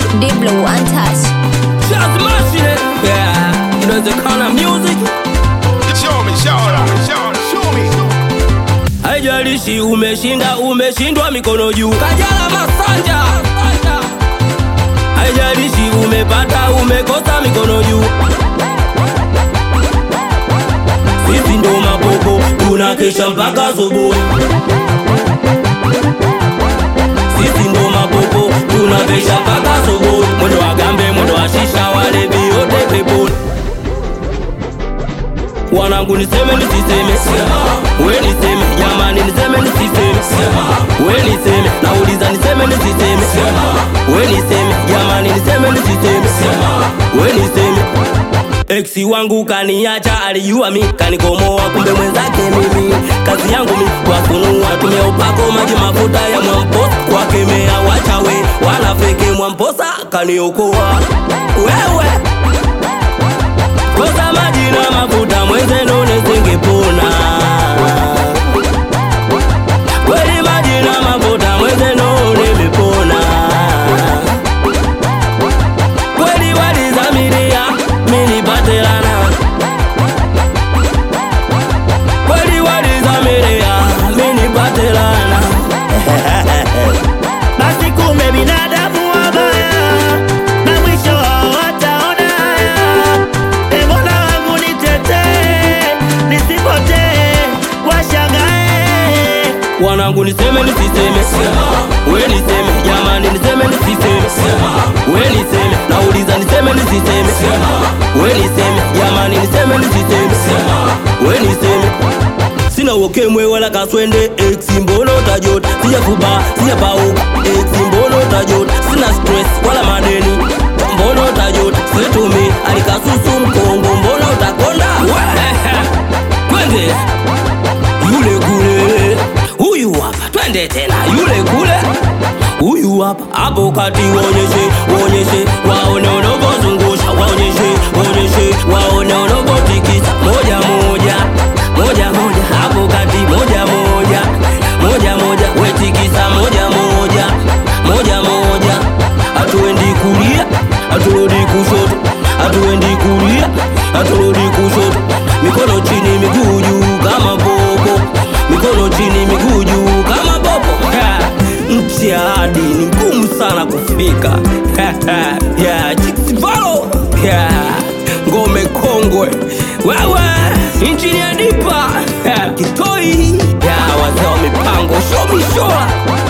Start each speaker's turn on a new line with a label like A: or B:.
A: Diblo untouched.
B: Just mashing it. Yeah, there's a kind of music.
C: Show me.
B: Haijalishi umeshindwa mikono juu. Kajala Masanja. Haijalishi umepata umekosa mikono juu. Sisi ndo mapopo tunakesha mpaka asubuhi. Sisi ndo mapopo tunakesha mpaka asubuhi. Mwendo wa gambe, mwendo wa shisha, wale vyote peponi. Wanangu niseme nisiseme, we niseme, jamani niseme nisiseme, we niseme, nauliza niseme nisiseme, we niseme, jamani niseme nisiseme, we niseme. Eksi wangu kaniacha, alijua mi kanikomoa, kumbe mwenzake mimi. Kazi yangu mi kuwafunua, tumia upako maji mafuta ya Mwamposa, kwa kemea wachawe wala feke. Mwamposa kaniokoa wewe, kosa maji na mafuta mwenzenu nisingepona. Kweli maji na mafuta mwenzenu nimepona. Kweli walizamiria mini patelana. Kweli walizamiria mini patelana.
D: Basi kumbe binadamu wabaya, na mwisho wataona haya. Mola wangu nitetee, nisipotee, washangae.
B: Wanangu niseme nisiseme, we niseme, jamani niseme nisiseme, we niseme, nauliza niseme nisiseme, we niseme, jamani niseme nisiseme, we niseme. Sina ukimwi wala kaswende, eksi mbono utajota. Sijafuba, sijapauka, eksi mbono utajota. Sina stress wala madeni, mbono utajota. Situmi, alikasusu mkongo, mbono utakonda. Twende yule kule, huyu hapa. Twende tena yule kule, huyu hapa. Hapo kati waonyeshe, waone unavyozungusha. Waonyeshe, waone unavyotikisa. Moja hapo kati, moja wetikisa. Moja hatuendi kulia, haturudi kushoto. Hatuendi kulia, haturudi kushoto. Mikono chini miguu juu kama popo. Mikono chini miguu juu kama popo. Mtihani ni ngumu sana kufika. Yeah, Chixivalo. Yeah, ngome kongwe. Wewe injini ya Dipa. Kitoi. Yeah, wazee wa mipango. Show me show.